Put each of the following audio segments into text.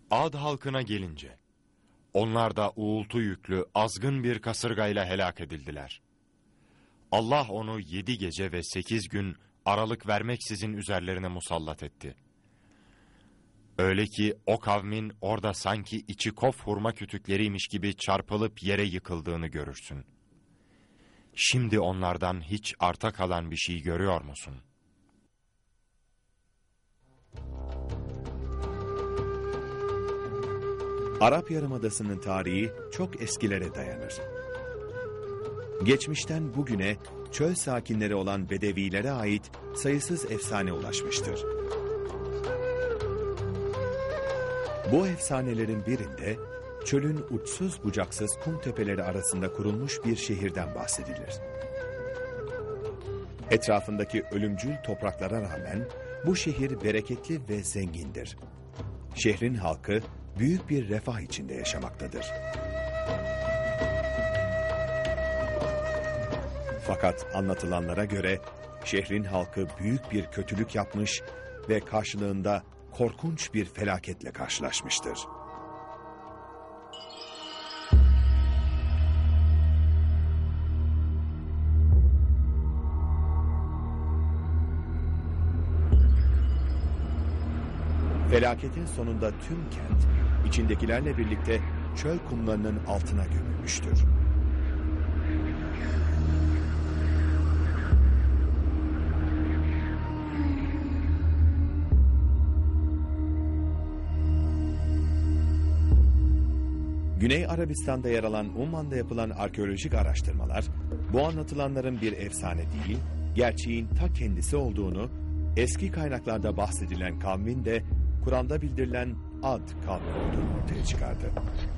Ad halkına gelince, onlar da uğultu yüklü azgın bir kasırgayla helak edildiler. Allah onu 7 gece ve 8 gün aralık vermeksizin üzerlerine musallat etti. Öyle ki o kavmin orada sanki içi kof hurma kütükleriymiş gibi çarpılıp yere yıkıldığını görürsün. Şimdi onlardan hiç arta kalan bir şey görüyor musun? Arap Yarımadası'nın tarihi çok eskilere dayanır. Geçmişten bugüne çöl sakinleri olan Bedevilere ait sayısız efsane ulaşmıştır. Bu efsanelerin birinde çölün uçsuz bucaksız kum tepeleri arasında kurulmuş bir şehirden bahsedilir. Etrafındaki ölümcül topraklara rağmen bu şehir bereketli ve zengindir. Şehrin halkı büyük bir refah içinde yaşamaktadır. Fakat anlatılanlara göre şehrin halkı büyük bir kötülük yapmış ve karşılığında korkunç bir felaketle karşılaşmıştır. Felaketin sonunda tüm kent içindekilerle birlikte çöl kumlarının altına gömülmüştür. Güney Arabistan'da yer alan Umman'da yapılan arkeolojik araştırmalar, bu anlatılanların bir efsane değil, gerçeğin ta kendisi olduğunu, eski kaynaklarda bahsedilen kavmin de Kur'an'da bildirilen Ad kavmi olduğunu ortaya çıkardı.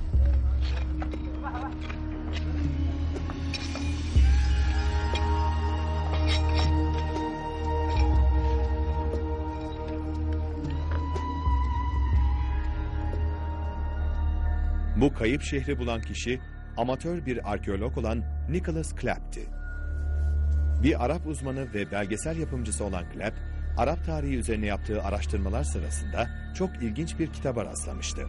Bu kayıp şehri bulan kişi amatör bir arkeolog olan Nicholas Clapp'ti. Bir Arap uzmanı ve belgesel yapımcısı olan Clapp, Arap tarihi üzerine yaptığı araştırmalar sırasında çok ilginç bir kitaba rastlamıştı.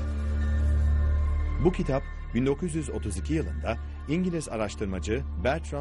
Bu kitap 1932 yılında İngiliz araştırmacı Bertrand